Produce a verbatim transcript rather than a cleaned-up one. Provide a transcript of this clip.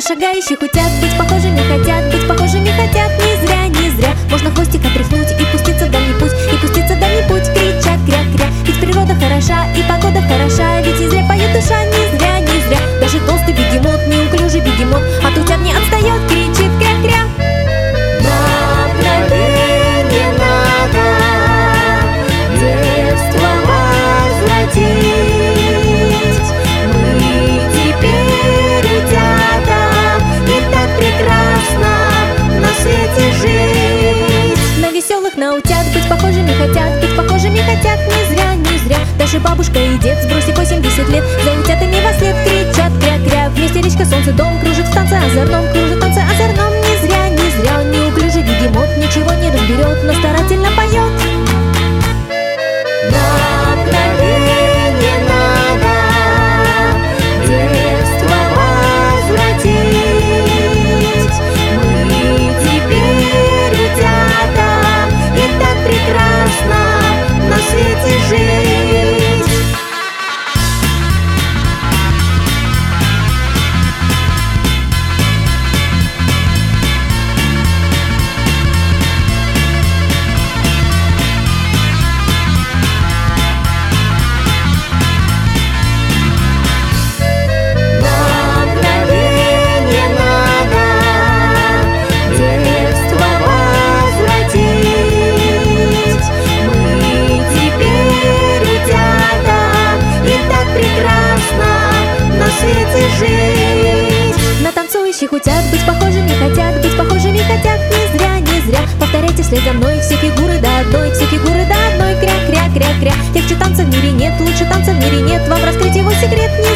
шагающих утят быть похожими хотят, быть похожими хотят. Не зря, не зря можно хвостик отряхнуть и пуститься в дальний путь, и пуститься в дальний путь, крича кря-кря. Ведь природа хороша и погода хороша, ведь не зря поет душа. Не зря, не зря даже толстый бегемот, неуклюжий бегемот от утят не отстает, кричит кря-кря. На мгновенье надо детство возвратить. Мы теперь утята, и так прекрасно на свете жить. На веселых, на утят быть похожими хотят, быть похожими хотят. Не зря, не зря даже бабушка и дед, сбросив восемьдесят лет, за утятами во след кричат кря-кря. Вместе речка, солнце, дом кружит в танце озорном, кружит в танце озорном. Не зря, не зря неуклюжий бегемот ничего не разберет, но старательно поет. На мгновенье надо детство возвратить. Мы теперь утята, и так прекрасно на свете жить. На мгновенье надо детство возвратить. Мы теперь утята, и так прекрасно на свете жить. На танцующих утят быть похожими хотят, быть похожими хотят. Не зря, не зря повторяйте вслед за мной все фигуры до одной, все фигуры до одной, кря-кря-кря-кря. Легче танца в мире нет, лучше танца в мире нет, вам раскрыть его секрет. Не